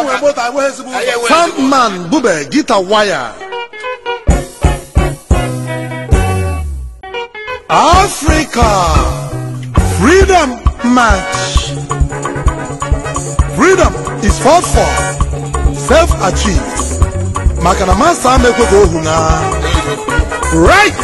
Soundman Bube Guitar Wire. Africa Freedom March. Freedom is fought for, self-achieved. Makana masa mekwe go huna. Right.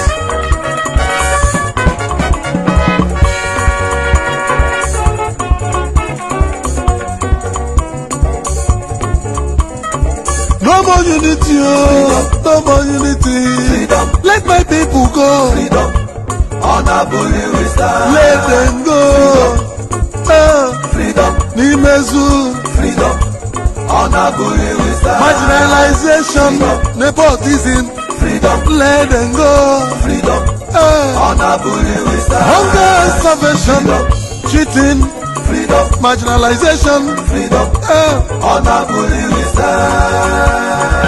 No more unity, no more unity. Freedom. Let my people go. Freedom. Honorably we stand. Let them go. Freedom. Nimezu. Freedom. Honorably we stand. Marginalization. Nepotism. Freedom. Let them go. Freedom. Honorably we stand. Hunger and starvation. Cheating. Freedom. Marginalization. Freedom. Honorably we stand.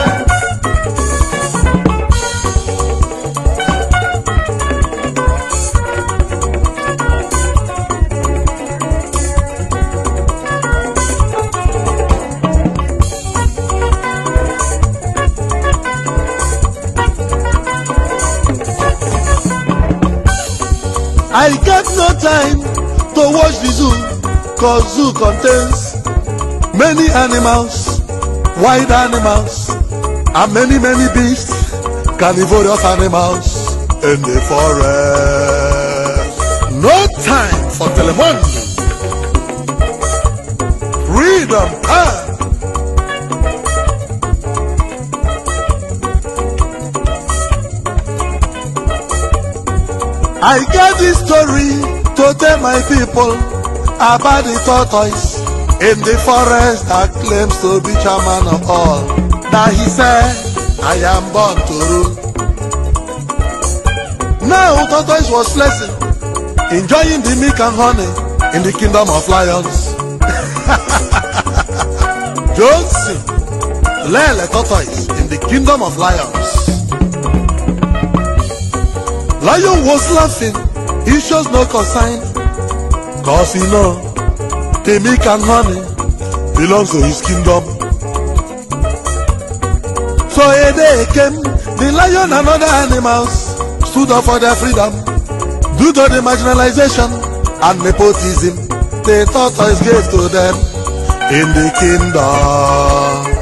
I get no time to watch the zoo, cause zoo contains many animals, wild animals, and many beasts, carnivorous animals in the forest. No time for telemundo. Freedom time. I get this story to tell my people about the tortoise in the forest that claims to be chairman of all. Now he said, I am born to rule. Now tortoise was flexing, enjoying the milk and honey in the kingdom of lions. Johnson, Lele tortoise in the kingdom of lions. Lion was laughing, he shows no concern, cause he know the milk and honey belongs to his kingdom. So a day came, the lion and other animals stood up for their freedom. Due to the marginalization and nepotism, the tortoise gave to them in the kingdom.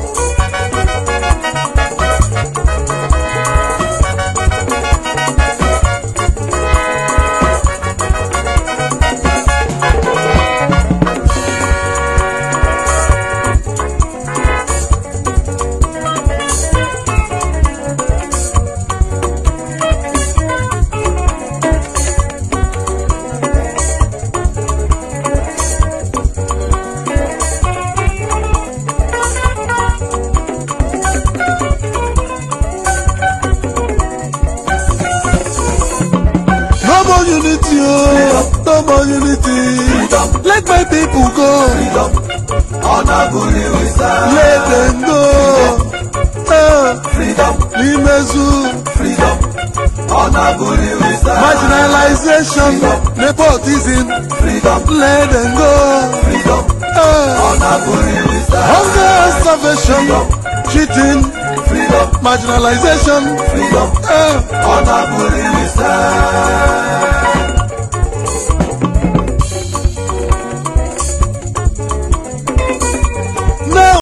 Unity, no more unity. Freedom. Let my people go. Freedom. Honorably we stand. Let them go. Freedom. Nimezu. Freedom. Honorably we stand. Marginalization. Freedom. Nepotism. Freedom. Let them go. Freedom. Honorably we stand. Hunger and starvation. Freedom. Cheating. Freedom. Marginalization. Freedom. Honorably we stand.